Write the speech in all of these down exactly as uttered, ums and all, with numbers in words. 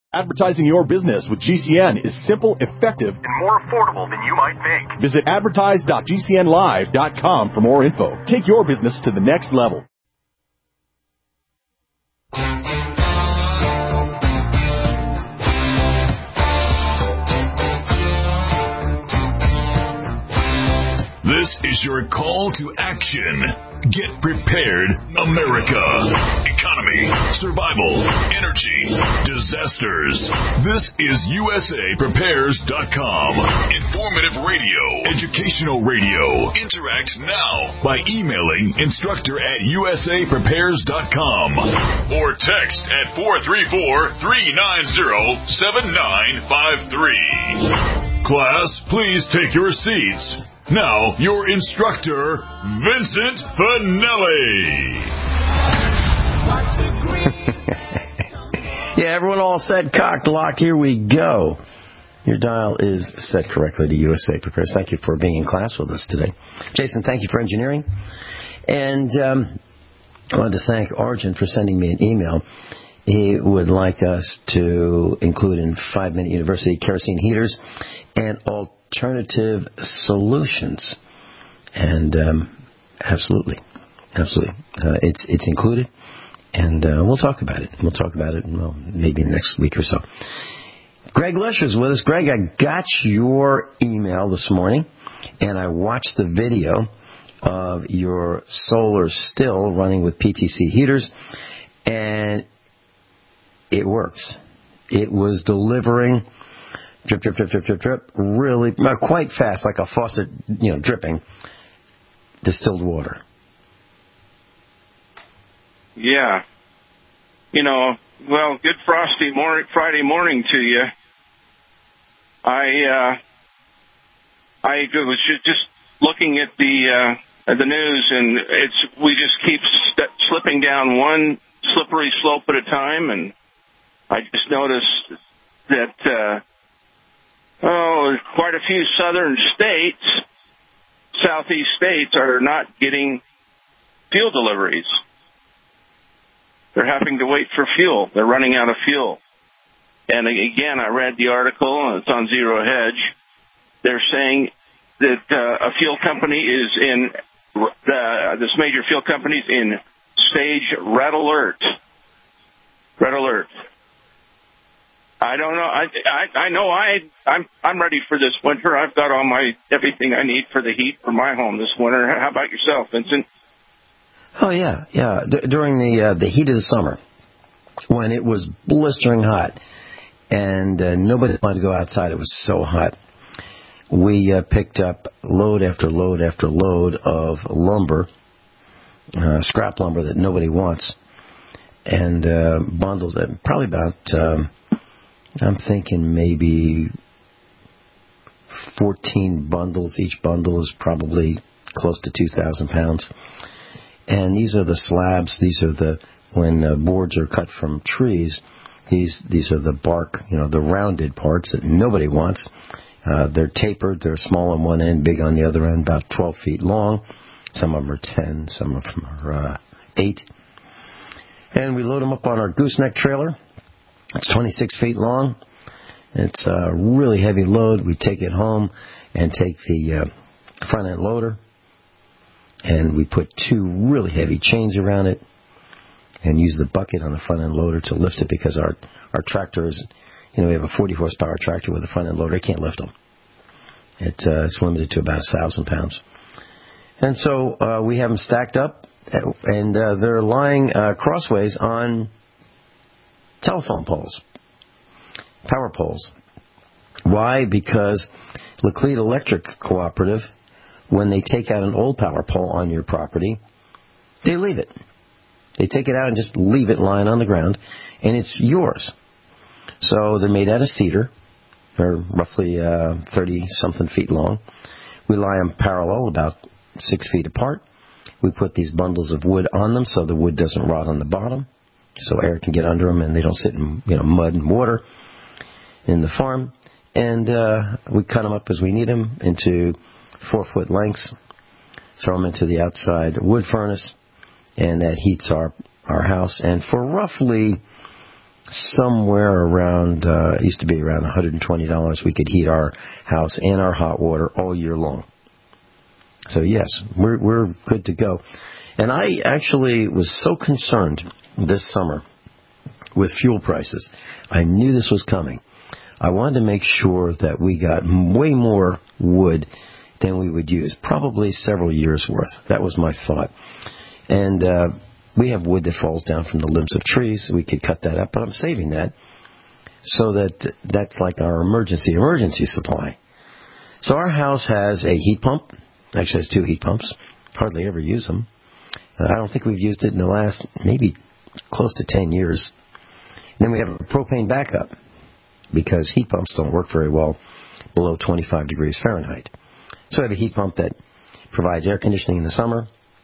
Advertising your business with G C N is simple, effective, and more affordable than you might think. Visit advertise dot g c n live dot com for more info. Take your business to the next level. This is your call to action. Get prepared, America. Economy, survival, energy, disasters. This is U S A Prepares dot com. Informative radio, educational radio. Interact now by emailing instructor at U S A Prepares dot com or text at four three four, three nine zero, seven nine five three. Class, please take your seats. Now, your instructor, Vincent Finelli. Yeah, everyone all set, cocked, locked. Here we go. Your dial is set correctly to U S A Prepares. Thank you for being in class with us today. Jason, thank you for engineering. And um, I wanted to thank Arjun for sending me an email. He would like us to include in Five Minute University kerosene heaters and alternative solutions. And um, absolutely, absolutely, uh, it's it's included, and uh, we'll talk about it. We'll talk about it, well, maybe next week or so. Greg Lusher's with us. Greg, I got your email this morning, and I watched the video of your solar still running with P T C heaters, and it works. It was delivering drip, drip, drip, drip, drip, drip, really, not quite fast, like a faucet, you know, dripping, distilled water. Yeah. You know, well, good frosty morning, Friday morning to you. I, uh, I was just looking at the, uh, at the news, and it's, we just keep st- slipping down one slippery slope at a time, and I just noticed that, uh, oh, quite a few southern states, southeast states, are not getting fuel deliveries. They're having to wait for fuel. They're running out of fuel. And again, I read the article, and it's on Zero Hedge. They're saying that uh, a fuel company is in, uh, this major fuel company is in stage red alert. Red alert. I don't know. I, I I know I I'm I'm ready for this winter. I've got all my everything I need for the heat for my home this winter. How about yourself, Vincent? Oh yeah, yeah. D- during the uh, the heat of the summer, when it was blistering hot, and uh, nobody wanted to go outside, it was so hot. We uh, picked up load after load after load of lumber, uh, scrap lumber that nobody wants, and uh, bundles. Uh, probably about. Um, I'm thinking maybe fourteen bundles. Each bundle is probably close to two thousand pounds. And these are the slabs. These are the, when uh, boards are cut from trees, these these are the bark, you know, the rounded parts that nobody wants. Uh, they're tapered. They're small on one end, big on the other end, about twelve feet long. Some of them are ten. Some of them are uh, eight. And we load them up on our gooseneck trailer. It's twenty-six feet long. It's a really heavy load. We take it home and take the uh, front end loader, and we put two really heavy chains around it and use the bucket on the front end loader to lift it, because our, our tractor is, you know, we have a forty horsepower tractor with a front end loader. It can't lift them. It, uh, it's limited to about one thousand pounds. And so uh, we have them stacked up, and uh, they're lying uh, crossways on telephone poles, power poles. Why? Because Laclede Electric Cooperative, when they take out an old power pole on your property, they leave it. They take it out and just leave it lying on the ground, and it's yours. So they're made out of cedar. They're roughly uh, thirty-something feet long. We lie them parallel, about six feet apart. We put these bundles of wood on them so the wood doesn't rot on the bottom, so air can get under them and they don't sit in, you know, mud and water in the farm. And uh, we cut them up as we need them into four-foot lengths, throw them into the outside wood furnace, and that heats our, our house. And for roughly somewhere around, uh, it used to be around one hundred twenty dollars. We could heat our house and our hot water all year long. So yes, we're we're good to go. And I actually was so concerned this summer with fuel prices. I knew this was coming. I wanted to make sure that we got way more wood than we would use, probably several years worth. That was my thought. And uh, we have wood that falls down from the limbs of trees. We could cut that up, but I'm saving that so that that's like our emergency emergency supply. So our house has a heat pump. Actually, has two heat pumps. Hardly ever use them. Uh, I don't think we've used it in the last maybe close to ten years. And then we have a propane backup because heat pumps don't work very well below twenty-five degrees Fahrenheit. So I have a heat pump that provides air conditioning in the summer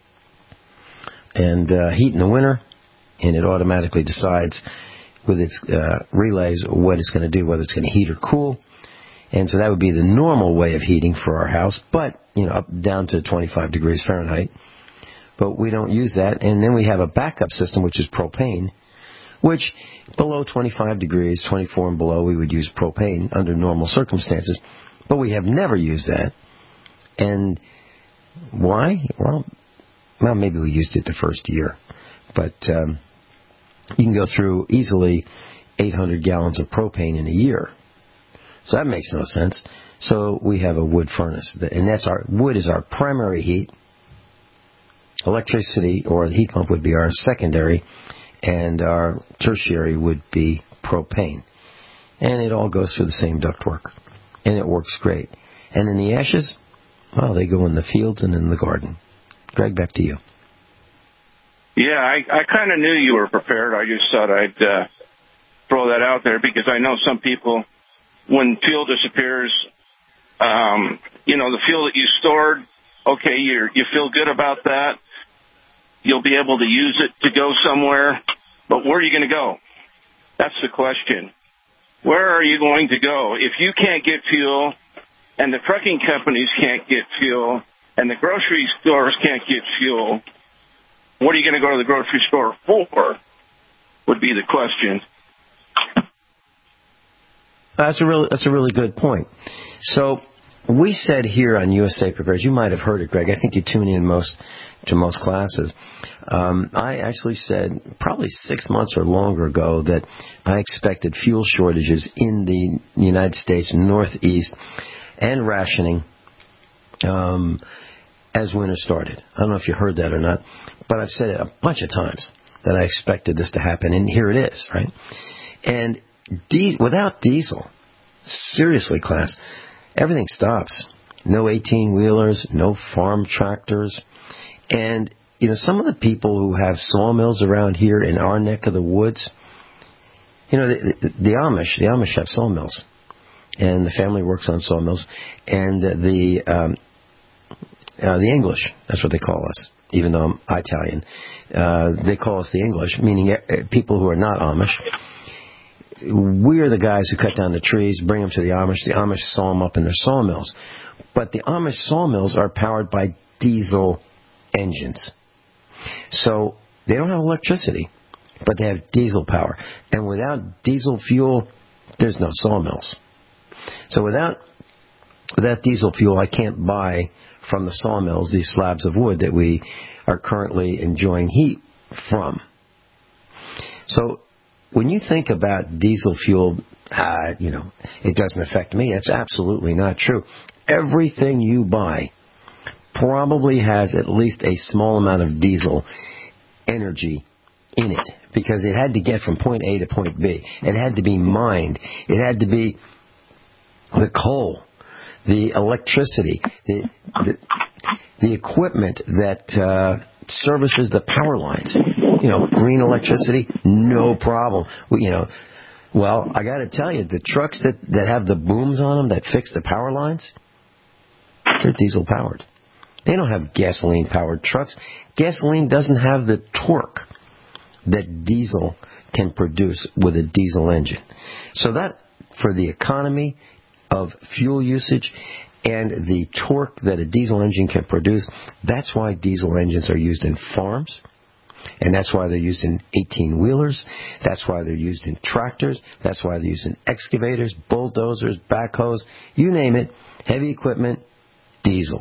and uh, heat in the winter, and it automatically decides with its uh, relays what it's going to do, whether it's going to heat or cool. And so that would be the normal way of heating for our house, but, you know, up down to twenty-five degrees Fahrenheit. But we don't use that. And then we have a backup system, which is propane, which below twenty-five degrees, twenty-four and below, we would use propane under normal circumstances. But we have never used that. And why? Well, well, maybe we used it the first year. But um, you can go through easily eight hundred gallons of propane in a year. So that makes no sense. So we have a wood furnace. And that's our wood is our primary heat. Electricity or the heat pump would be our secondary. And our tertiary would be propane. And it all goes through the same ductwork. And it works great. And then the ashes, well, they go in the fields and in the garden. Greg, back to you. Yeah, I, I kind of knew you were prepared. I just thought I'd uh, throw that out there because I know some people, when fuel disappears, um, you know, the fuel that you stored, okay, you you feel good about that. You'll be able to use it to go somewhere. But where are you going to go? That's the question. Where are you going to go? If you can't get fuel and the trucking companies can't get fuel and the grocery stores can't get fuel, what are you going to go to the grocery store for would be the question. That's a really, that's a really good point. So we said here on U S A Prepares, you might have heard it, Greg. I think you tune in most to most classes. Um, I actually said probably six months or longer ago that I expected fuel shortages in the United States Northeast and rationing um, as winter started. I don't know if you heard that or not, but I've said it a bunch of times that I expected this to happen, and here it is, right? And di- without diesel, seriously, class, everything stops. No eighteen-wheelers, no farm tractors. And, you know, some of the people who have sawmills around here in our neck of the woods, you know, the, the, the Amish, the Amish have sawmills. And the family works on sawmills. And the um, uh, the English, that's what they call us, even though I'm Italian. Uh, they call us the English, meaning uh, people who are not Amish. We're the guys who cut down the trees, bring them to the Amish. The Amish saw them up in their sawmills. But the Amish sawmills are powered by diesel engines. So they don't have electricity, but they have diesel power. And without diesel fuel, there's no sawmills. So without without diesel fuel, I can't buy from the sawmills these slabs of wood that we are currently enjoying heat from. So when you think about diesel fuel, uh, you know, it doesn't affect me. That's absolutely not true. Everything you buy probably has at least a small amount of diesel energy in it because it had to get from point A to point B. It had to be mined. It had to be the coal, the electricity, the the, the equipment that uh, services the power lines. You know, green electricity, no problem. We, you know, well, I got to tell you, the trucks that, that have the booms on them that fix the power lines, they're diesel powered. They don't have gasoline powered trucks. Gasoline doesn't have the torque that diesel can produce with a diesel engine. So that, for the economy of fuel usage and the torque that a diesel engine can produce, that's why diesel engines are used in farms. And that's why they're used in eighteen-wheelers. That's why they're used in tractors. That's why they're used in excavators, bulldozers, backhoes, you name it, heavy equipment, diesel.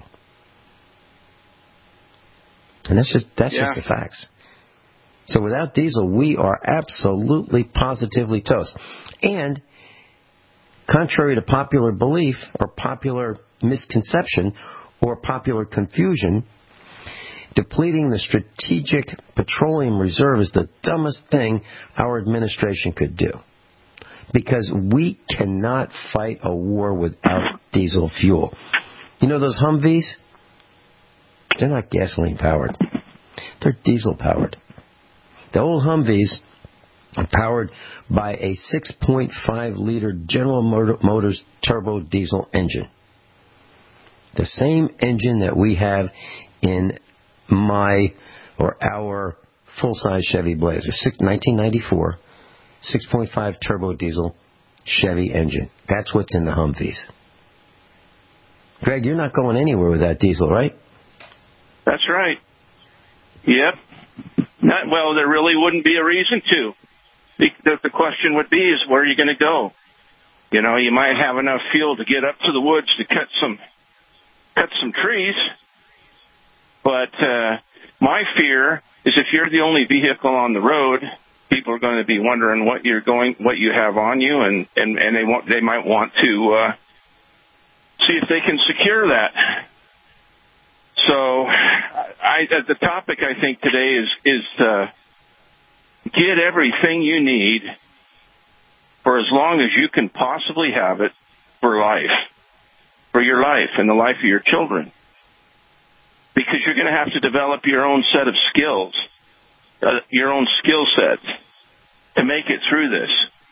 And that's just that's yeah. just the facts. So without diesel, we are absolutely, positively toast. And contrary to popular belief or popular misconception or popular confusion, depleting the strategic petroleum reserve is the dumbest thing our administration could do. Because we cannot fight a war without diesel fuel. You know those Humvees? They're not gasoline powered. They're diesel powered. The old Humvees are powered by a six point five liter General Motors turbo diesel engine. The same engine that we have in my or our full-size Chevy Blazer, nineteen ninety-four, six point five turbo diesel Chevy engine. That's what's in the Humvees. Greg, you're not going anywhere with that diesel, right? That's right. Yep. Not, well, there really wouldn't be a reason to. The, the question would be is where are you going to go? You know, you might have enough fuel to get up to the woods to cut some cut some trees. But uh, my fear is if you're the only vehicle on the road, people are going to be wondering what you're going, what you have on you, and, and, and they want they might want to uh, see if they can secure that. So, I, the topic I think today is is uh, get everything you need for as long as you can possibly have it for life, for your life and the life of your children. Because you're going to have to develop your own set of skills, uh, your own skill sets to make it through this.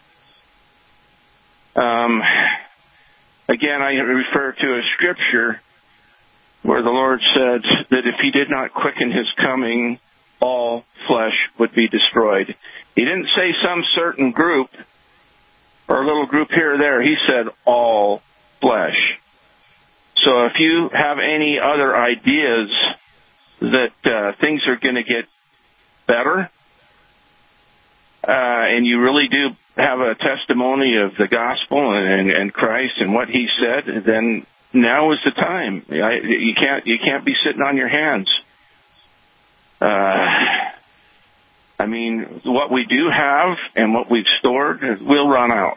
Um, again, I refer to a scripture where the Lord said that if he did not quicken his coming, all flesh would be destroyed. He didn't say some certain group or a little group here or there. He said all flesh. So if you have any other ideas that uh, things are going to get better, uh, and you really do have a testimony of the gospel and, and Christ and what he said, then now is the time. I, you can't you can't be sitting on your hands. Uh, I mean, what we do have and what we've stored will run out.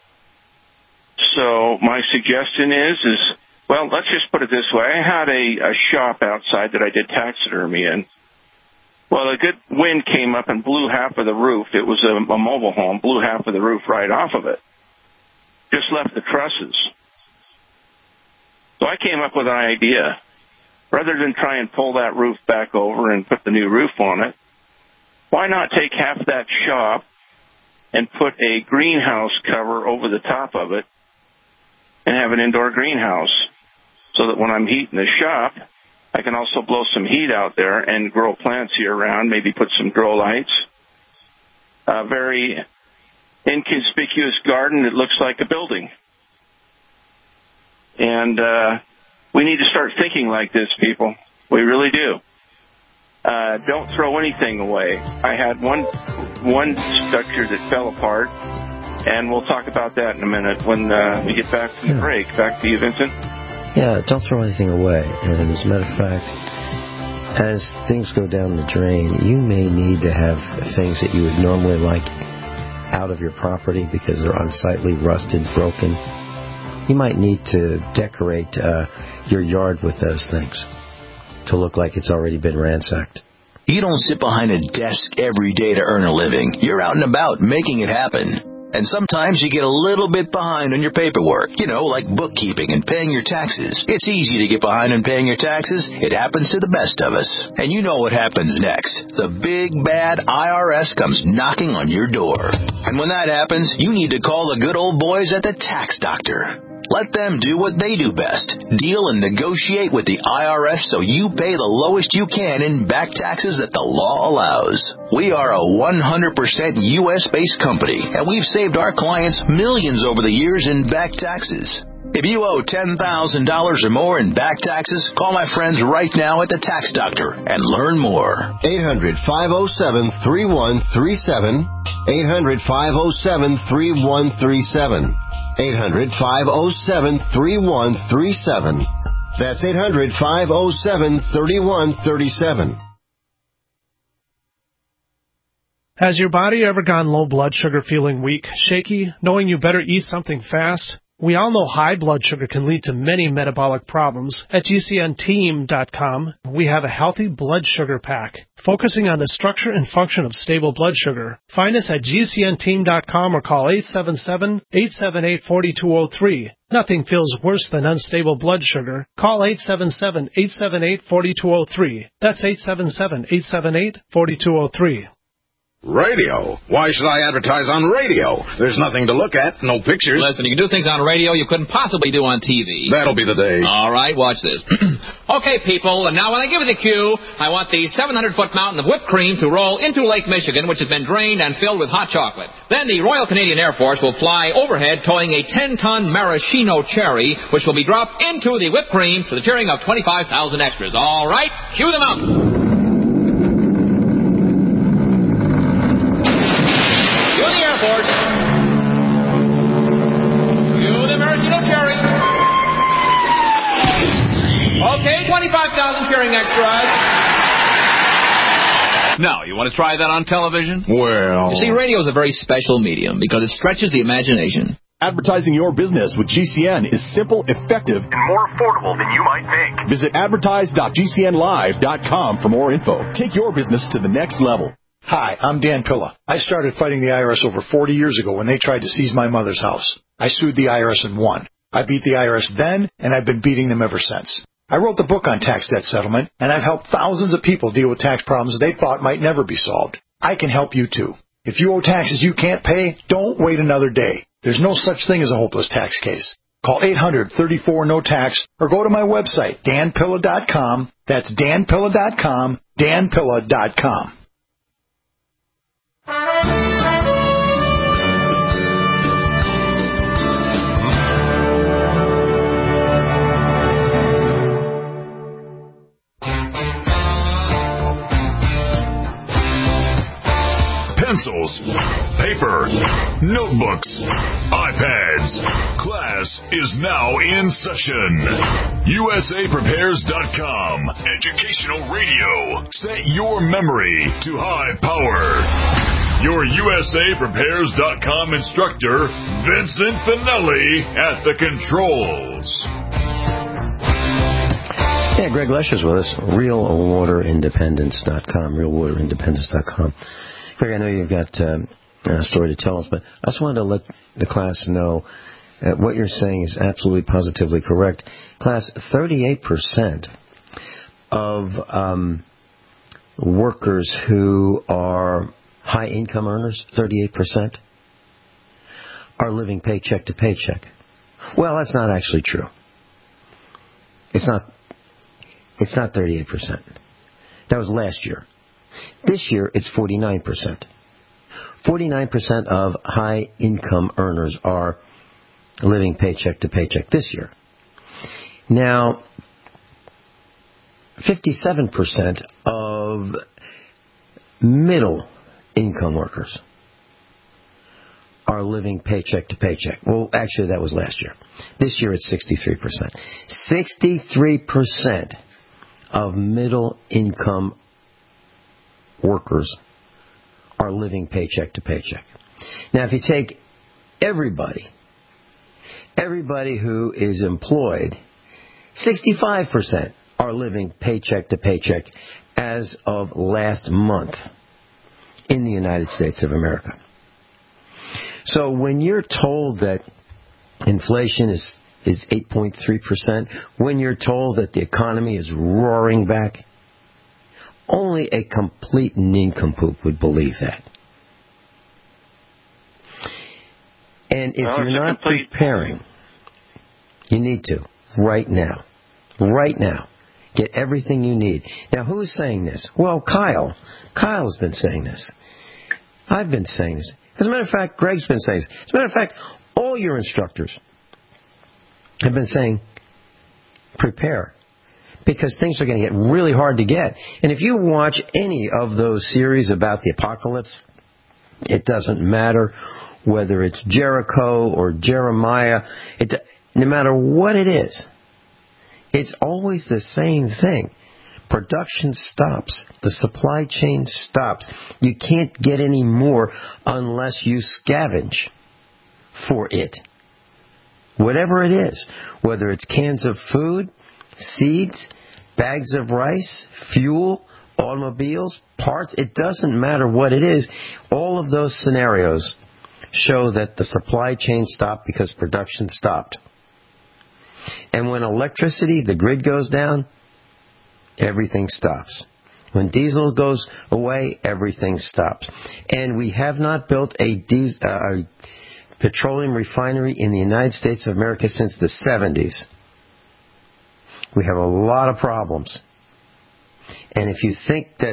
So my suggestion is, is well, let's just put it this way. I had a, a shop outside that I did taxidermy in. Well, a good wind came up and blew half of the roof. It was a, a mobile home, blew half of the roof right off of it. Just left the trusses. So I came up with an idea. Rather than try and pull that roof back over and put the new roof on it, why not take half that shop and put a greenhouse cover over the top of it and have an indoor greenhouse so that when I'm heating the shop, I can also blow some heat out there and grow plants year-round, maybe put some grow lights. A very inconspicuous garden that looks like a building. And uh, we need to start thinking like this, people. We really do. Uh, don't throw anything away. I had one one structure that fell apart, and we'll talk about that in a minute when uh, we get back from the break. Back to you, Vincent. Yeah, don't throw anything away. And as a matter of fact, as things go down the drain, you may need to have things that you would normally like out of your property because they're unsightly, rusted, broken. You might need to decorate uh, your yard with those things to look like it's already been ransacked. You don't sit behind a desk every day to earn a living. You're out and about making it happen. And sometimes you get a little bit behind on your paperwork, you know, like bookkeeping and paying your taxes. It's easy to get behind on paying your taxes. It happens to the best of us. And you know what happens next. The big, bad I R S comes knocking on your door. And when that happens, you need to call the good old boys at the Tax Doctor. Let them do what they do best. Deal and negotiate with the I R S so you pay the lowest you can in back taxes that the law allows. We are a one hundred percent U S based company, and we've saved our clients millions over the years in back taxes. If you owe ten thousand dollars or more in back taxes, call my friends right now at the Tax Doctor and learn more. eight hundred, five oh seven, three one three seven. eight hundred, five oh seven, three one three seven. eight hundred, five oh seven, three one three seven. That's eight hundred, five oh seven, three one three seven. Has your body ever gone low blood sugar, feeling weak, shaky, knowing you better eat something fast? We all know high blood sugar can lead to many metabolic problems. At G C N team dot com, we have a healthy blood sugar pack, focusing on the structure and function of stable blood sugar. Find us at G C N team dot com or call eight seven seven, eight seven eight, four two zero three. Nothing feels worse than unstable blood sugar. Call eight seven seven, eight seven eight, four two zero three. That's eight seven seven, eight seven eight, four two zero three. Radio? Why should I advertise on radio? There's nothing to look at, no pictures. Listen, you can do things on radio you couldn't possibly do on T V. That'll be the day. All right, watch this. Okay, people, and now when I give you the cue, I want the seven hundred foot mountain of whipped cream to roll into Lake Michigan, which has been drained and filled with hot chocolate. Then the Royal Canadian Air Force will fly overhead towing a ten ton maraschino cherry, which will be dropped into the whipped cream to the cheering of twenty-five thousand extras. All right, cue them out. Okay, twenty-five thousand cheering extras. Now, you want to try that on television? Well... You see, radio is a very special medium because it stretches the imagination. Advertising your business with G C N is simple, effective, and more affordable than you might think. Visit advertise dot G C N live dot com for more info. Take your business to the next level. Hi, I'm Dan Pilla. I started fighting the I R S over forty years ago when they tried to seize my mother's house. I sued the I R S and won. I beat the I R S then, and I've been beating them ever since. I wrote the book on tax debt settlement, and I've helped thousands of people deal with tax problems they thought might never be solved. I can help you, too. If you owe taxes you can't pay, don't wait another day. There's no such thing as a hopeless tax case. Call eight hundred, thirty-four, no tax, or go to my website, dan pilla dot com. That's dan pilla dot com, dan pilla dot com. Pencils, paper, notebooks, iPads. Class is now in session. U S A Prepares dot com. Educational radio. Set your memory to high power. Your U S A Prepares dot com instructor, Vincent Finelli, at the controls. Yeah, Greg Lesher's with us. Real Water Independence dot com. Real Water Independence dot com. Greg, I know you've got um, a story to tell us, but I just wanted to let the class know that what you're saying is absolutely positively correct. Class, thirty-eight percent of um, workers who are high-income earners, thirty-eight percent, are living paycheck to paycheck. Well, that's not actually true. It's not. It's not thirty-eight percent. That was last year. This year, it's forty-nine percent. forty-nine percent of high-income earners are living paycheck to paycheck this year. Now, fifty-seven percent of middle-income workers are living paycheck to paycheck. Well, actually, that was last year. This year, it's sixty-three percent. sixty-three percent of middle-income workers are living paycheck to paycheck. Now, if you take everybody, everybody who is employed, sixty-five percent are living paycheck to paycheck as of last month in the United States of America. So when you're told that inflation is, is eight point three percent, when you're told that the economy is roaring back, only a complete nincompoop would believe that. And if well, you're not complete... preparing, you need to, right now. Right now. Get everything you need. Now, who's saying this? Well, Kyle. Kyle's been saying this. I've been saying this. As a matter of fact, Greg's been saying this. As a matter of fact, all your instructors, have been saying, prepare. Because things are going to get really hard to get. And if you watch any of those series about the apocalypse, it doesn't matter whether it's Jericho or Jeremiah. It, no matter what it is, it's always the same thing. Production stops. The supply chain stops. You can't get any more unless you scavenge for it. Whatever it is, whether it's cans of food, seeds, bags of rice, fuel, automobiles, parts, it doesn't matter what it is. All of those scenarios show that the supply chain stopped because production stopped. And when electricity, the grid goes down, everything stops. When diesel goes away, everything stops. And we have not built a, diesel, uh, a petroleum refinery in the United States of America since the seventies. We have a lot of problems. And if you think that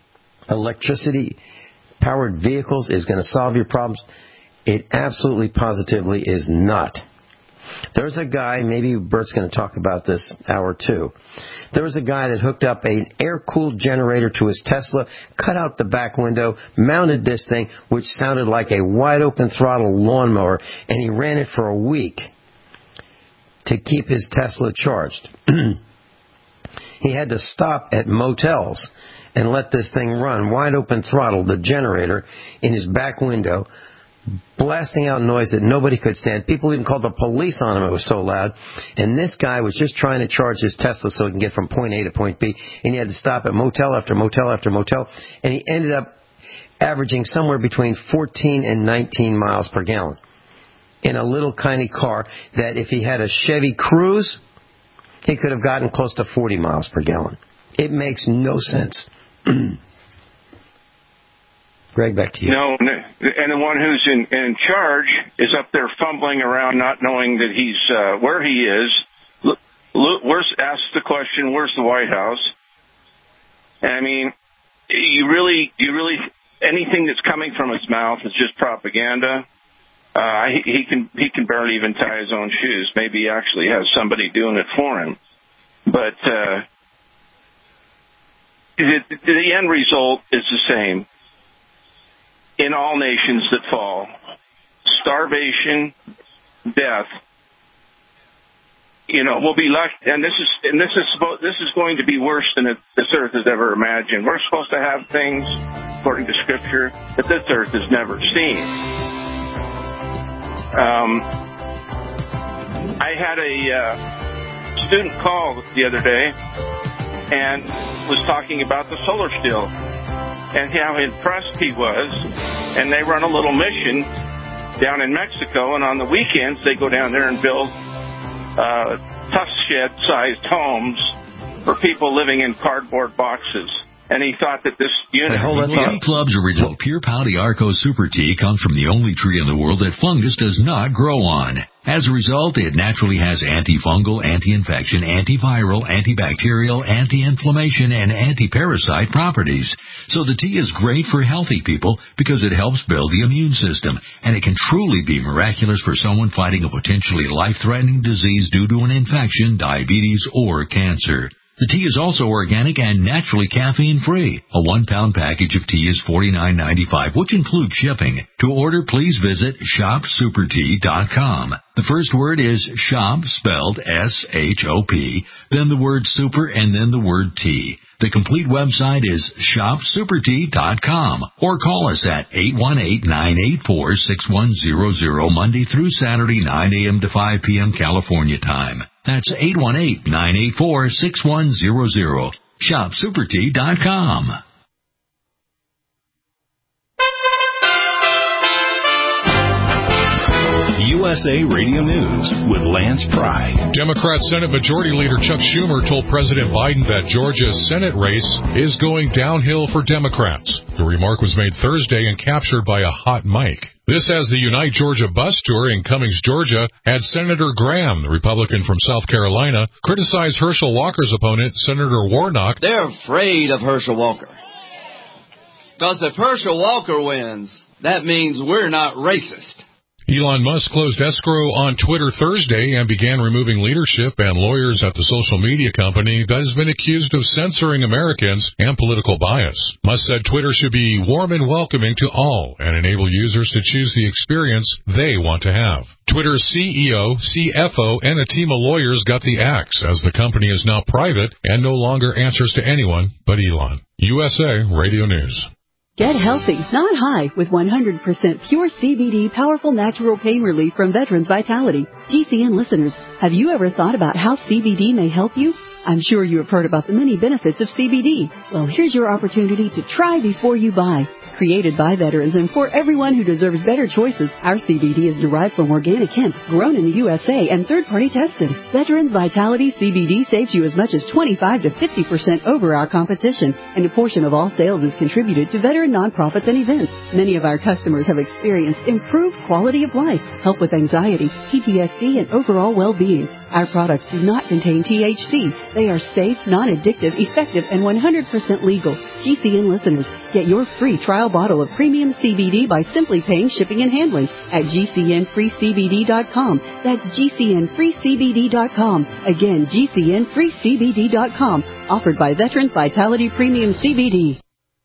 electricity-powered vehicles is going to solve your problems, it absolutely positively is not. There's a guy, maybe Bert's going to talk about this hour two. There was a guy that hooked up an air-cooled generator to his Tesla, cut out the back window, mounted this thing, which sounded like a wide-open throttle lawnmower, and he ran it for a week to keep his Tesla charged. He had to stop at motels and let this thing run, wide open throttle, the generator, in his back window, blasting out noise that nobody could stand. People even called the police on him, it was so loud. And this guy was just trying to charge his Tesla so he can get from point A to point B, and he had to stop at motel after motel after motel, and he ended up averaging somewhere between fourteen and nineteen miles per gallon in a little tiny car that if he had a Chevy Cruze, he could have gotten close to forty miles per gallon. It makes no sense. Greg, back to you. No, and the one who's in, in charge is up there fumbling around, not knowing that he's uh, where he is. Look, look, where's ask the question? Where's the White House? And I mean, you really, you really, anything that's coming from his mouth is just propaganda. Uh, he, he can he can barely even tie his own shoes. Maybe he actually has somebody doing it for him. But uh, the, the end result is the same in all nations that fall: starvation, death. You know, we'll be left, and this is and this is supposed, this is going to be worse than it, this earth has ever imagined. We're supposed to have things, according to Scripture, that this earth has never seen. Um, I had a uh, student call the other day and was talking about the solar still and how impressed he was. And they run a little mission down in Mexico, and on the weekends they go down there and build uh, tuff shed-sized homes for people living in cardboard boxes. And he thought that this unit... Tea Club's original Pure Pouty Arco Super Tea comes from the only tree in the world that fungus does not grow on. As a result, it naturally has antifungal, anti-infection, antiviral, antibacterial, anti-inflammation, and anti-parasite properties. So the tea is great for healthy people because it helps build the immune system, and it can truly be miraculous for someone fighting a potentially life-threatening disease due to an infection, diabetes, or cancer. The tea is also organic and naturally caffeine-free. A one-pound package of tea is forty-nine ninety-five, which includes shipping. To order, please visit shop super tea dot com. The first word is shop, spelled S H O P, then the word super, and then the word tea. The complete website is shop super tea dot com, or call us at eight one eight, nine eight four, six one zero zero Monday through Saturday, nine a.m. to five p.m. California time. That's eight one eight, nine eight four, six one zero zero. shop super tea dot com. U S A Radio News with Lance Pry. Democrat Senate Majority Leader Chuck Schumer told President Biden that Georgia's Senate race is going downhill for Democrats. The remark was made Thursday and captured by a hot mic. This as the Unite Georgia bus tour in Cummings, Georgia, had Senator Graham, the Republican from South Carolina, criticize Herschel Walker's opponent, Senator Warnock. They're afraid of Herschel Walker. Because if Herschel Walker wins, that means we're not racist. Elon Musk closed escrow on Twitter Thursday and began removing leadership and lawyers at the social media company that has been accused of censoring Americans and political bias. Musk said Twitter should be warm and welcoming to all and enable users to choose the experience they want to have. Twitter's C E O, C F O, and a team of lawyers got the axe as the company is now private and no longer answers to anyone but Elon. U S A Radio News. Get healthy, not high, with one hundred percent pure C B D powerful natural pain relief from Veterans Vitality. G C N listeners, have you ever thought about how C B D may help you? I'm sure you have heard about the many benefits of C B D. Well, here's your opportunity to try before you buy. Created by veterans and for everyone who deserves better choices, our C B D is derived from organic hemp, grown in the U S A and third-party tested. Veterans Vitality C B D saves you as much as twenty-five to fifty percent over our competition, and a portion of all sales is contributed to veteran nonprofits and events. Many of our customers have experienced improved quality of life, help with anxiety, P T S D, and overall well-being. Our products do not contain T H C. They are safe, non-addictive, effective, and one hundred percent legal. G C N listeners, get your free trial bottle of premium C B D by simply paying shipping and handling at G C N free C B D dot com. That's G C N free C B D dot com. Again, G C N free C B D dot com. Offered by Veterans Vitality Premium C B D.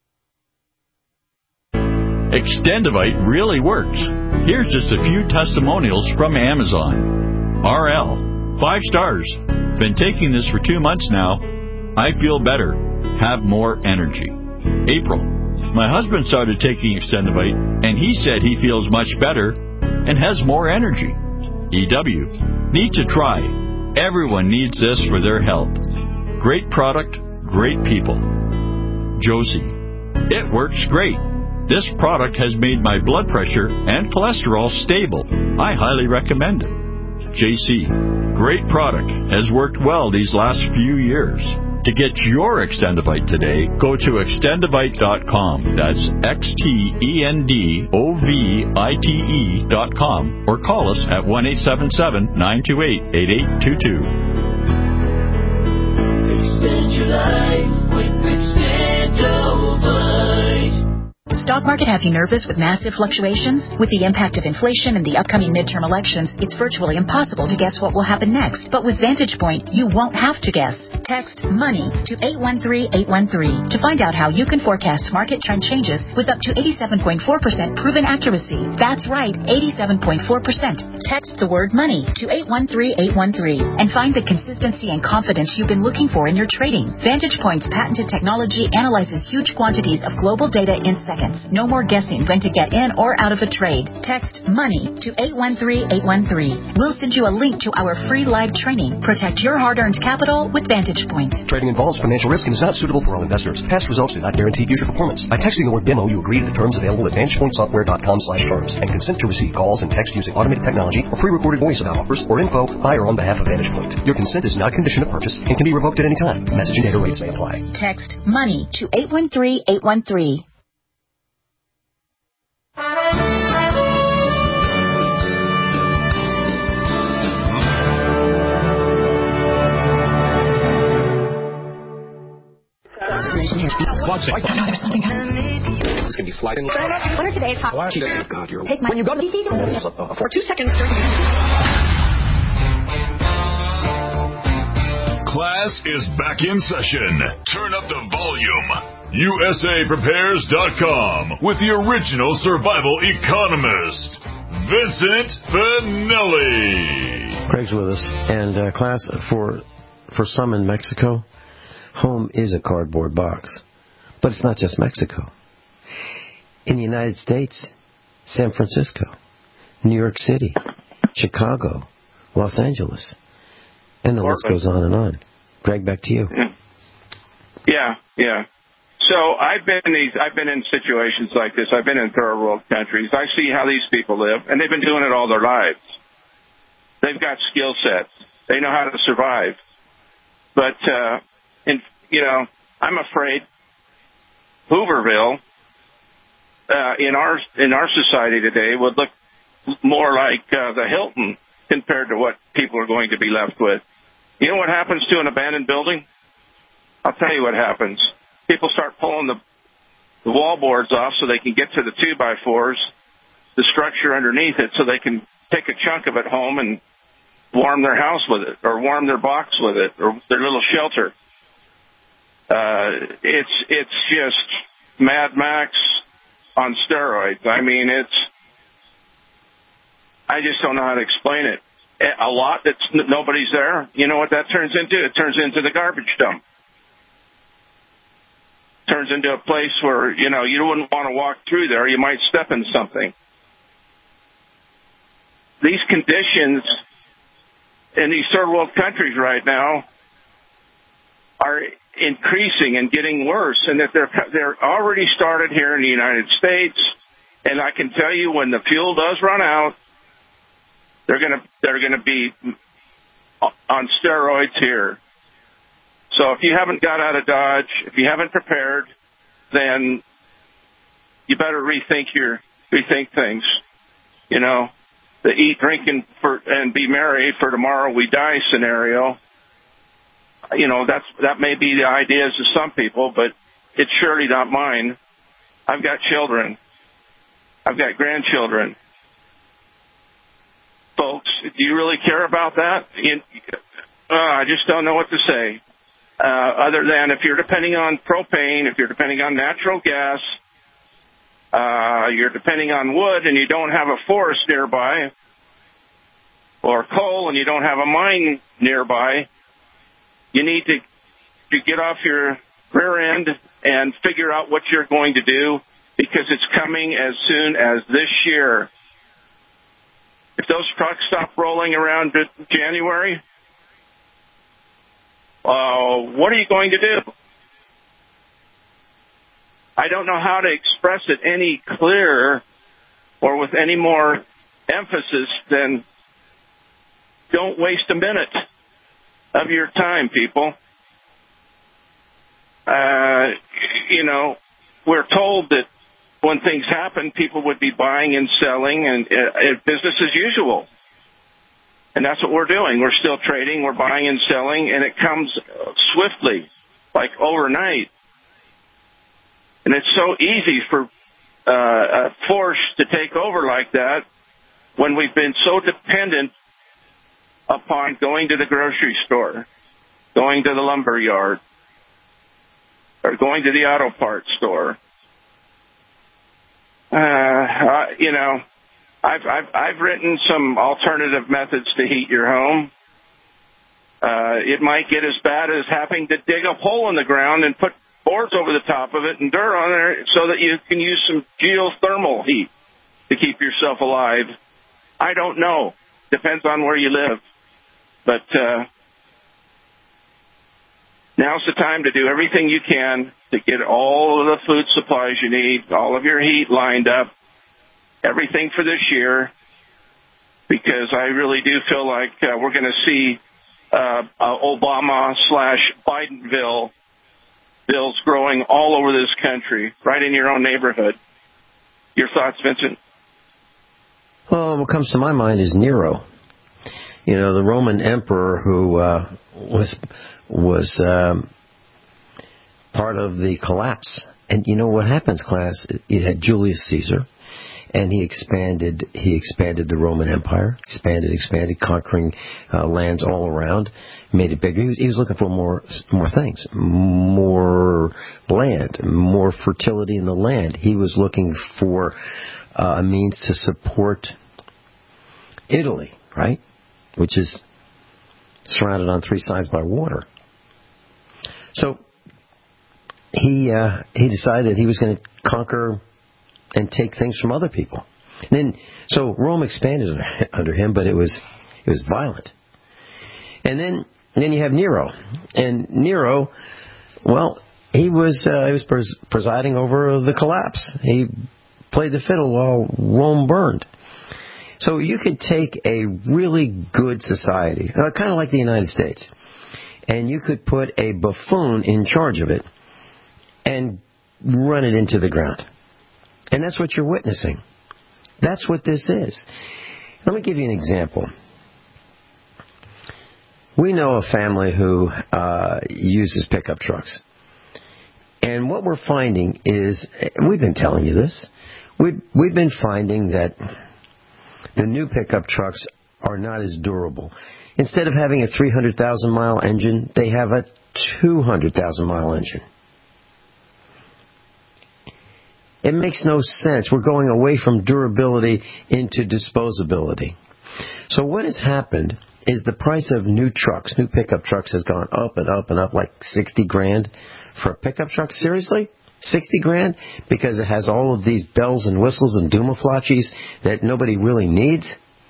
Extendivite really works. Here's just a few testimonials from Amazon. R L. Five stars. Been taking this for two months now. I feel better. Have more energy. April. My husband started taking Extendivite, and he said he feels much better and has more energy. E W. Need to try. Everyone needs this for their health. Great product, great people. Josie. It works great. This product has made my blood pressure and cholesterol stable. I highly recommend it. J C. Great product. Has worked well these last few years. To get your Extendivite today, go to extendivite dot com. That's X T E N D O V I T E dot com or call us at one eight seven seven, nine two eight, eight eight two two. Extend your life with Extendivite. Stock market have you nervous with massive fluctuations? With the impact of inflation and the upcoming midterm elections, it's virtually impossible to guess what will happen next. But with Vantage Point, you won't have to guess. Text MONEY to eight one three eight one three to find out how you can forecast market trend changes with up to eighty-seven point four percent proven accuracy. That's right, eighty-seven point four percent. Text the word MONEY to eight one three eight one three and find the consistency and confidence you've been looking for in your trading. Vantage Point's patented technology analyzes huge quantities of global data in seconds. No more guessing when to get in or out of a trade. Text MONEY to eight one three eight one three. We'll send you a link to our free live training. Protect your hard-earned capital with Vantage Point. Trading involves financial risk and is not suitable for all investors. Past results do not guarantee future performance. By texting the word demo, you agree to the terms available at vantage point software dot com slash terms and consent to receive calls and text using automated technology or pre-recorded voice about offers or info by or on behalf of Vantage Point. Your consent is not a condition of purchase and can be revoked at any time. Message and data rates may apply. Text MONEY to eight one three eight one three. There's something happening. It's going to be sliding. What are today's hot? God, you're... Take my... When you go to... For two seconds... Class is back in session. Turn up the volume. U S A Prepares dot com with the original survival economist, Vincent Finelli. Craig's with us. And uh, class, for for some in Mexico, home is a cardboard box. But it's not just Mexico. In the United States, San Francisco, New York City, Chicago, Los Angeles, and the list goes on and on. Greg, back to you. Yeah, yeah. So I've been in these. I've been in situations like this. I've been in third world countries. I see how these people live, and they've been doing it all their lives. They've got skill sets. They know how to survive. But, uh, in, you know, I'm afraid Hooverville uh, in our in our society today would look more like uh, the Hilton compared to what people are going to be left with. You know what happens to an abandoned building? I'll tell you what happens. People start pulling the, the wall boards off so they can get to the two by fours, the structure underneath it so they can take a chunk of it home and warm their house with it, or warm their box with it, or their little shelter. Uh, it's it's just Mad Max on steroids. I mean, it's, I just don't know how to explain it. A lot that's nobody's there. You know what that turns into? It turns into the garbage dump. Turns into a place where, you know, you wouldn't want to walk through there. You might step in something. These conditions in these third world countries right now are increasing and getting worse, and that they're they're already started here in the United States. And I can tell you, when the fuel does run out, they're gonna they're gonna be on steroids here. So if you haven't got out of Dodge, if you haven't prepared, then you better rethink your rethink things. You know, the eat, drink, and for and be merry, for tomorrow we die scenario. You know, that's that may be the ideas of some people, but it's surely not mine. I've got children. I've got grandchildren. Folks, do you really care about that? You, uh, I just don't know what to say. Uh, other than if you're depending on propane, if you're depending on natural gas, uh, you're depending on wood and you don't have a forest nearby, or coal and you don't have a mine nearby, you need to, to get off your rear end and figure out what you're going to do, because it's coming as soon as this year. If those trucks stop rolling around January, uh, what are you going to do? I don't know how to express it any clearer or with any more emphasis than don't waste a minute of your time, people. Uh, you know, we're told that when things happen, people would be buying and selling, and uh, business as usual. And that's what we're doing. We're still trading, we're buying and selling, and it comes swiftly, like overnight. And it's so easy for uh, a force to take over like that when we've been so dependent upon going to the grocery store, going to the lumber yard, or going to the auto parts store. Uh, uh, you know, I've, I've, I've written some alternative methods to heat your home. Uh, it might get as bad as having to dig a hole in the ground and put boards over the top of it and dirt on there so that you can use some geothermal heat to keep yourself alive. I don't know. Depends on where you live. But uh, now's the time to do everything you can to get all of the food supplies you need, all of your heat lined up, everything for this year, because I really do feel like uh, we're going to see uh, uh, Obama slash Bidenville bills growing all over this country, right in your own neighborhood. Your thoughts, Vincent? Well, what comes to my mind is Nero. You know, the Roman emperor who uh, was was um, part of the collapse. And you know what happens, class? It had Julius Caesar, and he expanded. He expanded the Roman Empire, expanded, expanded, conquering uh, lands all around, made it bigger. He was, he was looking for more, more things, more land, more fertility in the land. He was looking for uh, a means to support Italy, right? Which is surrounded on three sides by water. So he uh, he decided he was going to conquer and take things from other people. And then, so Rome expanded under him, but it was it was violent. And then and then you have Nero, and Nero, well, he was uh, he was pres- presiding over the collapse. He played the fiddle while Rome burned. So you could take a really good society, uh, kind of like the United States, and you could put a buffoon in charge of it and run it into the ground. And that's what you're witnessing. That's what this is. Let me give you an example. We know a family who uh, uses pickup trucks. And what we're finding is, we've been telling you this, we've, we've been finding that the new pickup trucks are not as durable. Instead of having a three hundred thousand mile engine, they have a two hundred thousand mile engine. It makes no sense. We're going away from durability into disposability. So what has happened is the price of new trucks, new pickup trucks, has gone up and up and up, like sixty grand for a pickup truck. Seriously? sixty grand? Because it has all of these bells and whistles and doomaflachis that nobody really needs?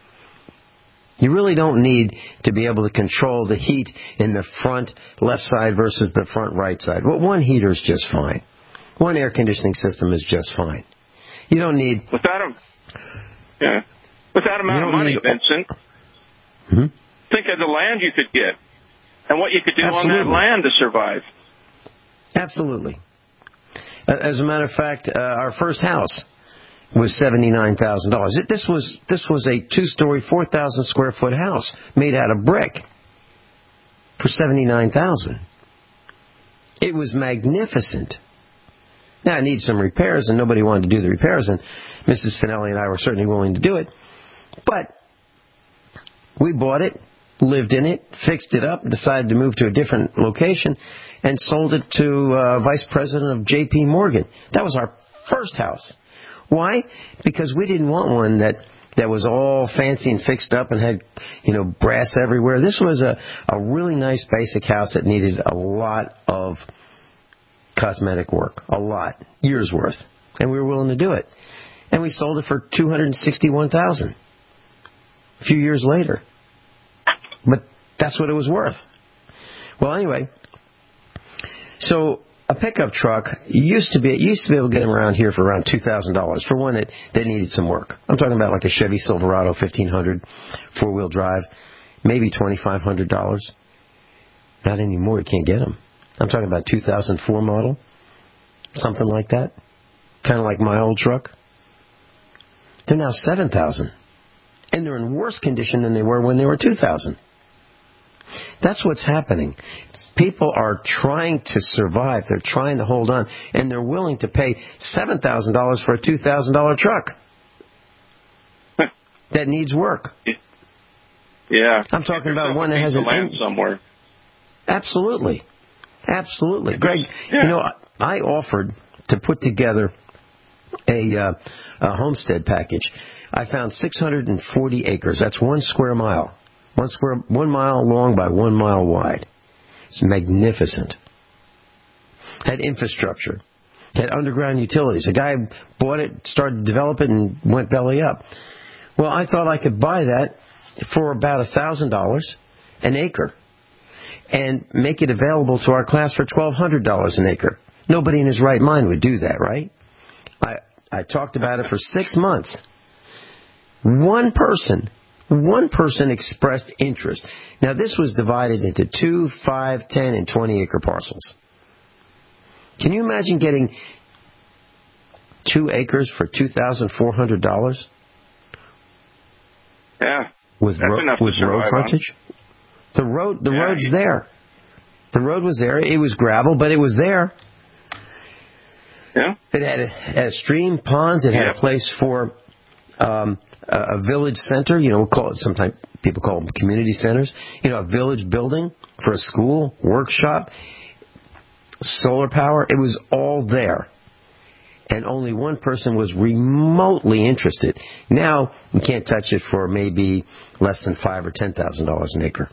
You really don't need to be able to control the heat in the front left side versus the front right side. Well, one heater is just fine. One air conditioning system is just fine. You don't need... With that, yeah, with that amount of money, need, Vincent, mm-hmm. think of the land you could get and what you could do Absolutely. on that land to survive. Absolutely. As a matter of fact, uh, our first house was seventy-nine thousand dollars. This was this was a two-story, four thousand square foot house made out of brick for seventy-nine thousand dollars. It was magnificent. Now, it needs some repairs, and nobody wanted to do the repairs, and Missus Finelli and I were certainly willing to do it. But we bought it, lived in it, fixed it up, decided to move to a different location, and sold it to uh, Vice President of J P Morgan. That was our first house. Why? Because we didn't want one that, that was all fancy and fixed up and had, you know, brass everywhere. This was a, a really nice basic house that needed a lot of cosmetic work. A lot. Years worth. And we were willing to do it. And we sold it for two hundred sixty-one thousand dollars a few years later. But that's what it was worth. Well, anyway, so a pickup truck used to be used to be able to get them around here for around two thousand dollars for one that, that needed some work. I'm talking about like a Chevy Silverado fifteen hundred four-wheel drive, maybe twenty-five hundred dollars. Not anymore. You can't get them. I'm talking about two thousand four model, something like that, kind of like my old truck. They're now seven thousand dollars, and they're in worse condition than they were when they were two thousand dollars. That's what's happening. People are trying to survive. They're trying to hold on, and they're willing to pay seven thousand dollars for a two thousand dollars truck that needs work. Yeah. I'm talking about one that has an land in- somewhere. Absolutely. Absolutely. Greg, yeah. you know, I offered to put together a, uh, a homestead package. I found six hundred forty acres. That's one square mile. One square, one mile long by one mile wide. It's magnificent. Had infrastructure. Had underground utilities. A guy bought it, started to develop it, and went belly up. Well, I thought I could buy that for about one thousand dollars an acre and make it available to our class for twelve hundred dollars an acre. Nobody in his right mind would do that, right? I, I talked about it for six months. One person, one person expressed interest. Now, this was divided into two, five, ten, and twenty acre parcels. Can you imagine getting two acres for two thousand four hundred dollars? Yeah. With, ro- with road frontage? On. The road, the yeah. road's there. The road was there. It was gravel, but it was there. Yeah. It had a, had a stream, ponds. It had yeah. a place for um, a, a village center. You know, we'll call it, sometimes people call them community centers. You know, a village building for a school, workshop, solar power. It was all there. And only one person was remotely interested. Now, we can't touch it for maybe less than five or ten thousand dollars an acre.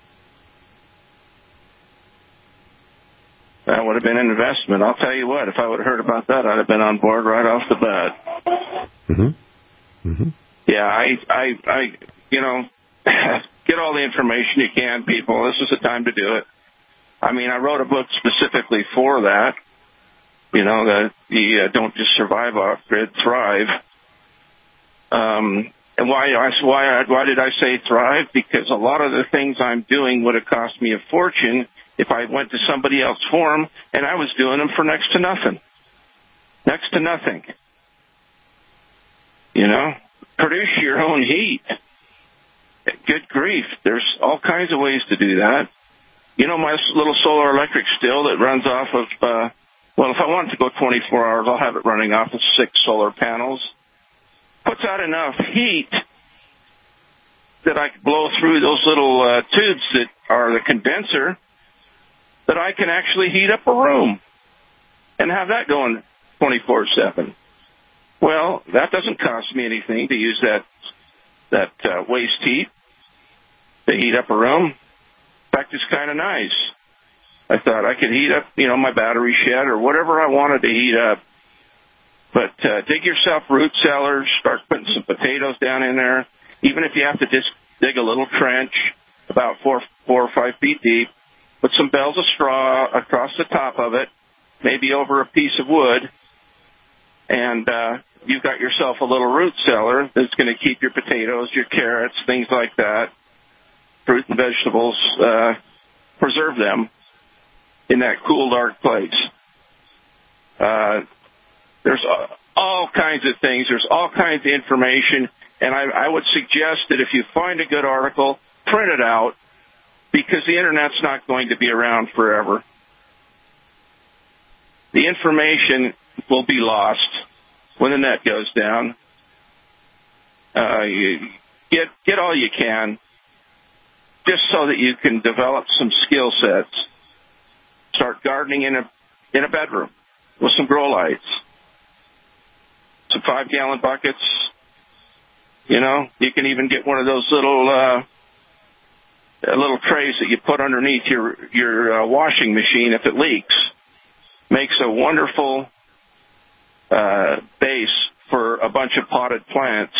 That would have been an investment. I'll tell you what, if I would have heard about that, I'd have been on board right off the bat. Mm-hmm. Mm-hmm. Yeah, I, I, I, you know, get all the information you can, people. This is the time to do it. I mean, I wrote a book specifically for that. You know, that the uh, don't just survive off grid, thrive. Um, and why, why, why did I say thrive? Because a lot of the things I'm doing would have cost me a fortune if I went to somebody else for them, and I was doing them for next to nothing. Next to nothing. You know, produce your own heat. Good grief. There's all kinds of ways to do that. You know, my little solar electric still that runs off of uh, Well, if I want it to go twenty-four hours, I'll have it running off of six solar panels. Puts out enough heat that I can blow through those little uh, tubes that are the condenser, that I can actually heat up a room and have that going twenty-four seven. Well, that doesn't cost me anything to use that that uh, waste heat to heat up a room. In fact, it's kind of nice. I thought I could heat up, you know, my battery shed or whatever I wanted to heat up. But uh, dig yourself root cellars, start putting some potatoes down in there. Even if you have to just dig a little trench about four, four or five feet deep, put some bales of straw across the top of it, maybe over a piece of wood, and uh, you've got yourself a little root cellar that's going to keep your potatoes, your carrots, things like that, fruit and vegetables, uh, preserve them in that cool, dark place. Uh, there's all kinds of things. There's all kinds of information, and I, I would suggest that if you find a good article, print it out, because the Internet's not going to be around forever. The information will be lost when the net goes down. Uh, you get get all you can, just so that you can develop some skill sets. Start gardening in a in a bedroom with some grow lights, some five gallon buckets. You know, you can even get one of those little uh, little trays that you put underneath your your uh, washing machine if it leaks. Makes a wonderful uh, base for a bunch of potted plants.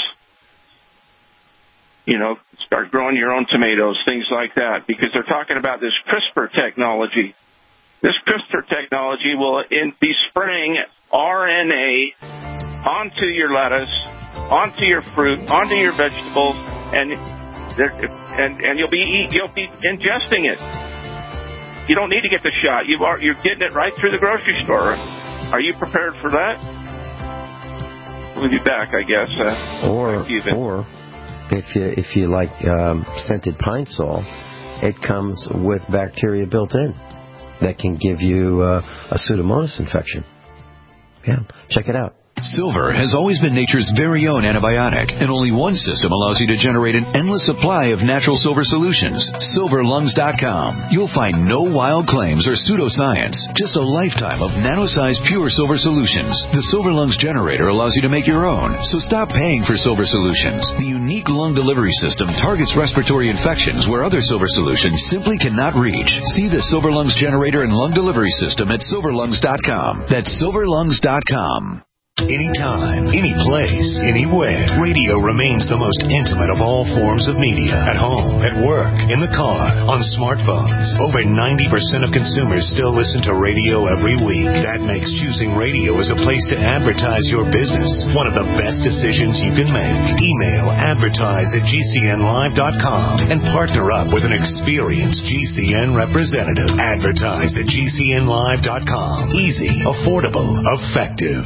You know, start growing your own tomatoes, things like that, because they're talking about this CRISPR technology. This CRISPR technology will in, be spraying R N A onto your lettuce, onto your fruit, onto your vegetables, and and and you'll be you'll be ingesting it. You don't need to get the shot. You've you're getting it right through the grocery store. Are you prepared for that? We'll be back, I guess. Uh, or or if you if you like um, scented pine sol, it comes with bacteria built in that can give you uh, a Pseudomonas infection. Yeah, check it out. Silver has always been nature's very own antibiotic, and only one system allows you to generate an endless supply of natural silver solutions. silver lungs dot com. You'll find no wild claims or pseudoscience, just a lifetime of nano-sized pure silver solutions. The Silver Lungs generator allows you to make your own, so stop paying for silver solutions. The unique lung delivery system targets respiratory infections where other silver solutions simply cannot reach. See the Silver Lungs generator and lung delivery system at silver lungs dot com. That's silver lungs dot com. Anytime, any place, anywhere. Radio remains the most intimate of all forms of media. At home, at work, in the car, on smartphones. Over ninety percent of consumers still listen to radio every week. That makes choosing radio as a place to advertise your business one of the best decisions you can make. Email advertise at G C N live dot com and partner up with an experienced G C N representative. Advertise at G C N live dot com. Easy, affordable, effective.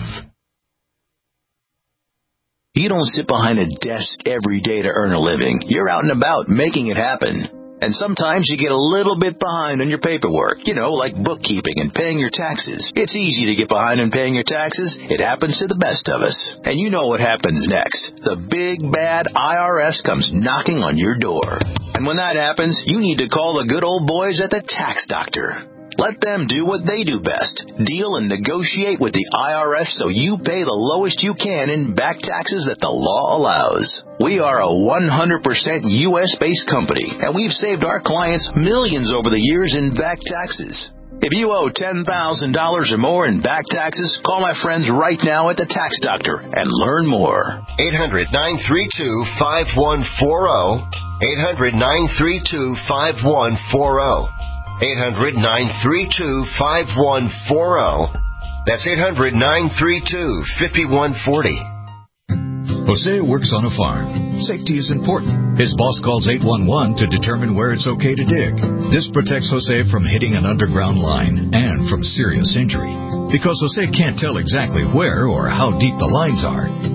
You don't sit behind a desk every day to earn a living. You're out and about making it happen. And sometimes you get a little bit behind on your paperwork, you know, like bookkeeping and paying your taxes. It's easy to get behind on paying your taxes. It happens to the best of us. And you know what happens next. The big, bad I R S comes knocking on your door. And when that happens, you need to call the good old boys at the Tax Doctor. Let them do what they do best. Deal and negotiate with the I R S so you pay the lowest you can in back taxes that the law allows. We are a one hundred percent U S-based company, and we've saved our clients millions over the years in back taxes. If you owe ten thousand dollars or more in back taxes, call my friends right now at the Tax Doctor and learn more. eight hundred, nine three two, five one four zero. eight hundred, nine three two, five one four zero. eight hundred, nine three two, five one four zero. That's eight hundred, nine three two, five one four zero. Jose works on a farm. Safety is important. His boss calls eight one one to determine where it's okay to dig. This protects Jose from hitting an underground line and from serious injury. Because Jose can't tell exactly where or how deep the lines are,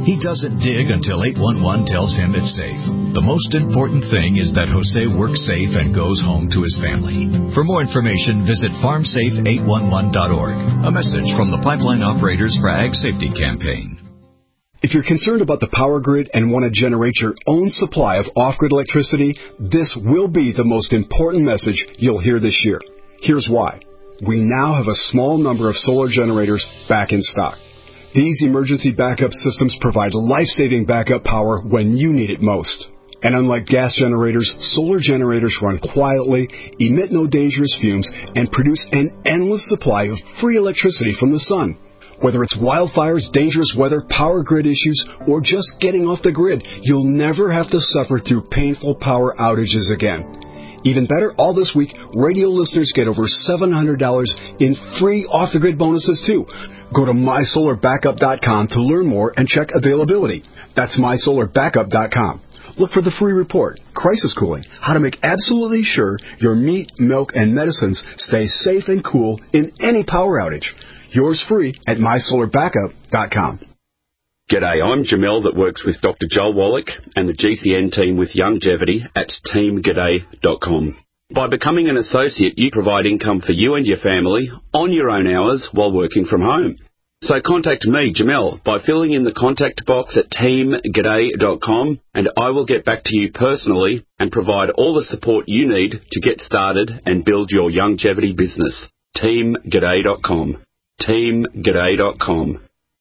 He doesn't dig until eight one one tells him it's safe. The most important thing is that Jose works safe and goes home to his family. For more information, visit farm safe eight one one dot org. A message from the Pipeline Operators for Ag Safety Campaign. If you're concerned about the power grid and want to generate your own supply of off-grid electricity, this will be the most important message you'll hear this year. Here's why. We now have a small number of solar generators back in stock. These emergency backup systems provide life-saving backup power when you need it most. And unlike gas generators, solar generators run quietly, emit no dangerous fumes, and produce an endless supply of free electricity from the sun. Whether it's wildfires, dangerous weather, power grid issues, or just getting off the grid, you'll never have to suffer through painful power outages again. Even better, all this week, radio listeners get over seven hundred dollars in free off-the-grid bonuses, too. Go to my solar backup dot com to learn more and check availability. That's my solar backup dot com. Look for the free report, Crisis Cooling, how to make absolutely sure your meat, milk, and medicines stay safe and cool in any power outage. Yours free at my solar backup dot com. G'day, I'm Jamel that works with Doctor Joel Wallach and the G C N team with Longevity at team g'day dot com. By becoming an associate, you provide income for you and your family on your own hours while working from home. So contact me, Jamel, by filling in the contact box at team g'day dot com, and I will get back to you personally and provide all the support you need to get started and build your longevity business. team g'day dot com. team g'day dot com.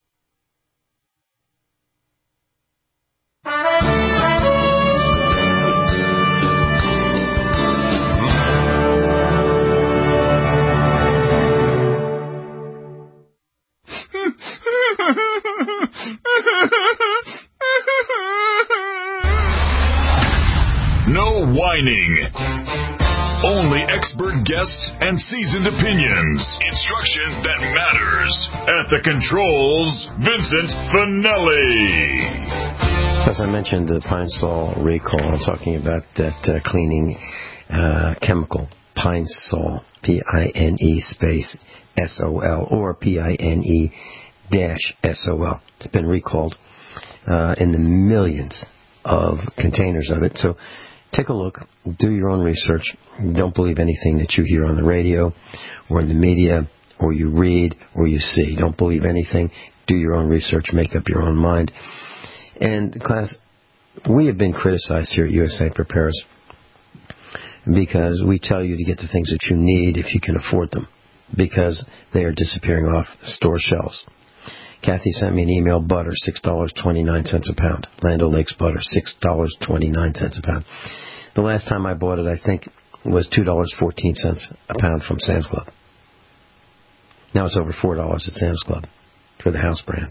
No whining. Only expert guests and seasoned opinions. Instruction that matters. At the controls, Vincent Finelli. As I mentioned, the Pine Sol recall, I'm talking about that uh, cleaning uh, chemical, Pine Sol, P I N E space S O L, or P I N E dash S O L. It's been recalled uh, in the millions of containers of it. So take a look, do your own research. Don't believe anything that you hear on the radio or in the media or you read or you see. Don't believe anything. Do your own research. Make up your own mind. And, class, we have been criticized here at U S A Prepares because we tell you to get the things that you need if you can afford them, because they are disappearing off store shelves. Kathy sent me an email, butter, six dollars and twenty-nine cents a pound. Land O'Lakes butter, six dollars and twenty-nine cents a pound. The last time I bought it, I think, was two dollars and fourteen cents a pound from Sam's Club. Now it's over four dollars at Sam's Club for the house brand.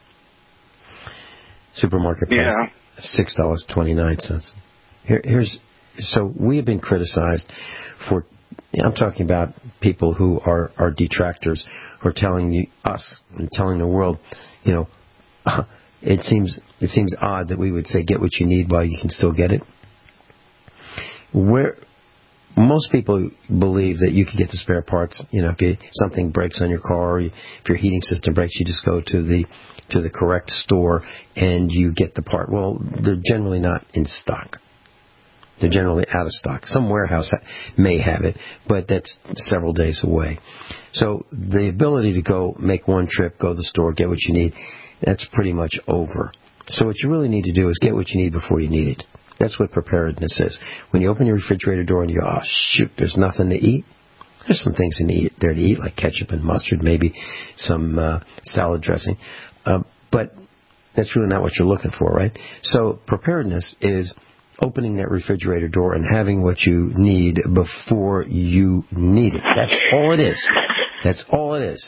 Supermarket price, yeah. six dollars and twenty-nine cents. Here, here's so we have been criticized for. I'm talking about people who are, are detractors, who are telling you, us and telling the world, you know, it seems it seems odd that we would say get what you need while you can still get it. Where most people believe that you can get the spare parts. You know, if you, something breaks on your car, or you, if your heating system breaks, you just go to the to the correct store and you get the part. Well, they're generally not in stock. They're generally out of stock. Some warehouse may have it, but that's several days away. So the ability to go make one trip, go to the store, get what you need, that's pretty much over. So what you really need to do is get what you need before you need it. That's what preparedness is. When you open your refrigerator door and you go, oh, shoot, there's nothing to eat. There's some things in the, there to eat, like ketchup and mustard, maybe some uh, salad dressing. Uh, but that's really not what you're looking for, right? So preparedness is opening that refrigerator door and having what you need before you need it. That's all it is. That's all it is.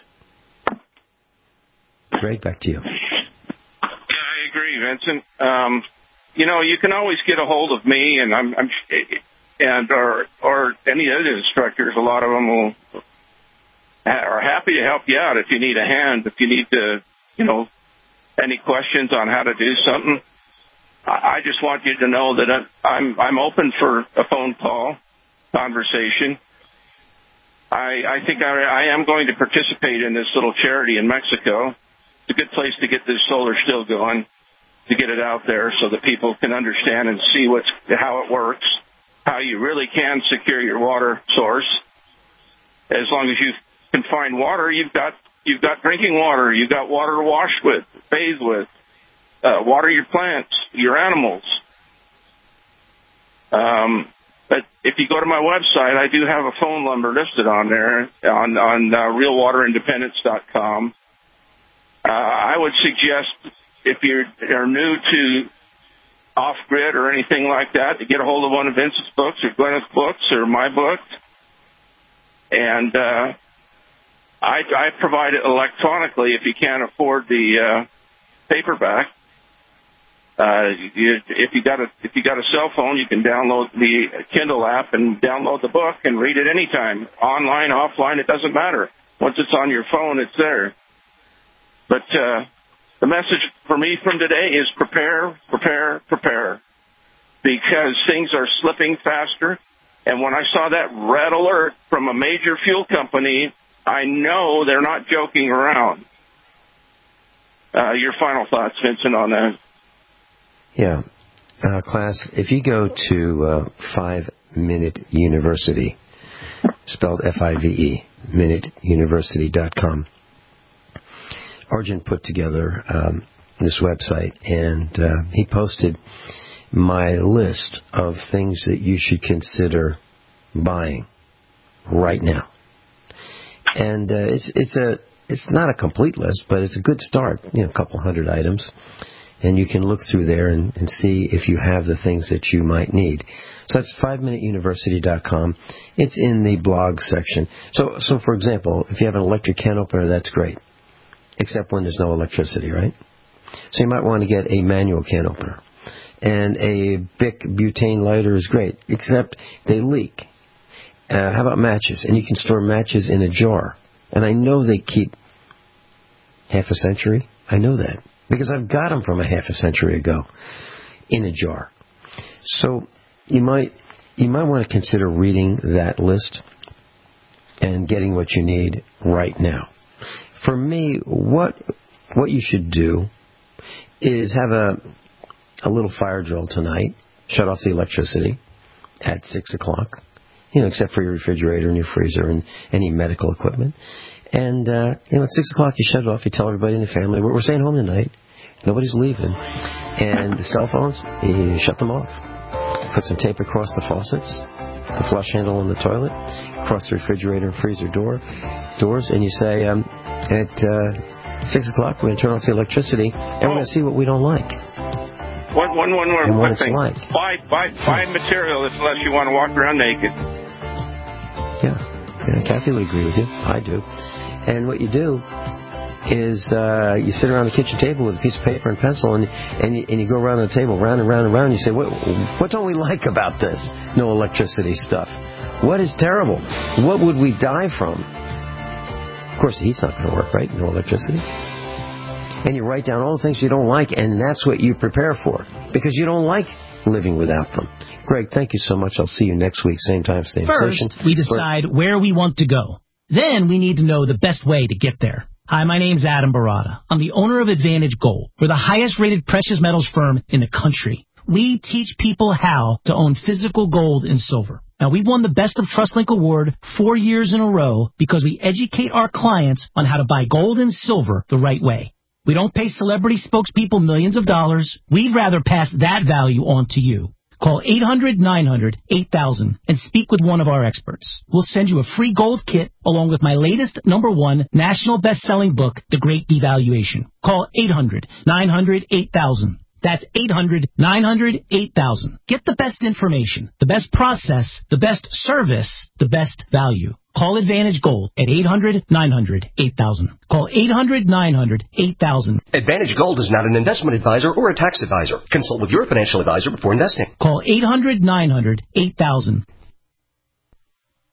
Greg, back to you. Yeah, I agree, Vincent. Um, you know, you can always get a hold of me, and I'm, I'm and or or any other instructors. A lot of them will are happy to help you out if you need a hand. If you need to, you know, any questions on how to do something. I just want you to know that I'm I'm open for a phone call conversation. I I think I, I am going to participate in this little charity in Mexico. It's a good place to get this solar still going. to get it out there so that people can understand and see what's how it works, how you really can secure your water source. As long as you can find water, you've got you've got drinking water, you've got water to wash with, bathe with, uh, water your plants, your animals. Um, but if you go to my website, I do have a phone number listed on there on on uh, real water independence dot com. Uh, I would suggest if you are new to off-grid or anything like that, to get a hold of one of Vince's books or Gwyneth's books or my book. And uh, I, I provide it electronically if you can't afford the uh, paperback. Uh, you, if you got a if you got a cell phone, you can download the Kindle app and download the book and read it anytime, online, offline. It doesn't matter. Once it's on your phone, it's there. But uh, the message for me from today is prepare, prepare, prepare, because things are slipping faster. And when I saw that red alert from a major fuel company, I know they're not joking around. Uh, your final thoughts, Vincent, on that? Yeah. Uh, class, if you go to uh, five minute University, spelled F I V E, minute university dot com, Arjun put together um, this website, and uh, he posted my list of things that you should consider buying right now. And uh, it's it's a it's not a complete list, but it's a good start. You know, a couple hundred items, and you can look through there and, and see if you have the things that you might need. So that's five minute university dot com. It's in the blog section. So so for example, if you have an electric can opener, that's great, except when there's no electricity, right? So you might want to get a manual can opener. And a Bic butane lighter is great, except they leak. Uh, how about matches? And you can store matches in a jar. And I know they keep half a century. I know that, because I've got them from a half a century ago in a jar. So you might you might want to consider reading that list and getting what you need right now. For me, what what you should do is have a a little fire drill tonight, shut off the electricity at six o'clock, you know, except for your refrigerator and your freezer and any medical equipment. And, uh, you know, at six o'clock you shut it off, you tell everybody in the family, we're, we're staying home tonight, nobody's leaving. And the cell phones, you shut them off. Put some tape across the faucets, the flush handle on the toilet, across the refrigerator and freezer door, doors, and you say, um, at uh, six o'clock we're going to turn off the electricity, and we're going to see what we don't like. One, one, one more and quick thing. Like. Buy, buy, buy material unless you want to walk around naked. Yeah. yeah, Kathy would agree with you. I do. And what you do is uh, you sit around the kitchen table with a piece of paper and pencil, and and you, and you go around the table, round and round and round, and you say, what, what don't we like about this no electricity stuff? What is terrible? What would we die from? Of course, the heat's not going to work, right? No electricity. And you write down all the things you don't like, and that's what you prepare for, because you don't like living without them. Greg, thank you so much. I'll see you next week, same time, same station. First, we decide where we want to go. Then we need to know the best way to get there. Hi, my name's Adam Barada. I'm the owner of Advantage Gold. We're the highest-rated precious metals firm in the country. We teach people how to own physical gold and silver. Now, we've won the Best of TrustLink Award four years in a row because we educate our clients on how to buy gold and silver the right way. We don't pay celebrity spokespeople millions of dollars. We'd rather pass that value on to you. Call eight hundred, nine hundred, eight thousand and speak with one of our experts. We'll send you a free gold kit along with my latest number one national best-selling book, The Great Devaluation. Call eight hundred, nine hundred, eight thousand. That's eight hundred, nine hundred, eight thousand. Get the best information, the best process, the best service, the best value. Call Advantage Gold at eight hundred, nine hundred, eight thousand. Call eight hundred, nine hundred, eight thousand. Advantage Gold is not an investment advisor or a tax advisor. Consult with your financial advisor before investing. Call eight hundred, nine hundred, eight thousand.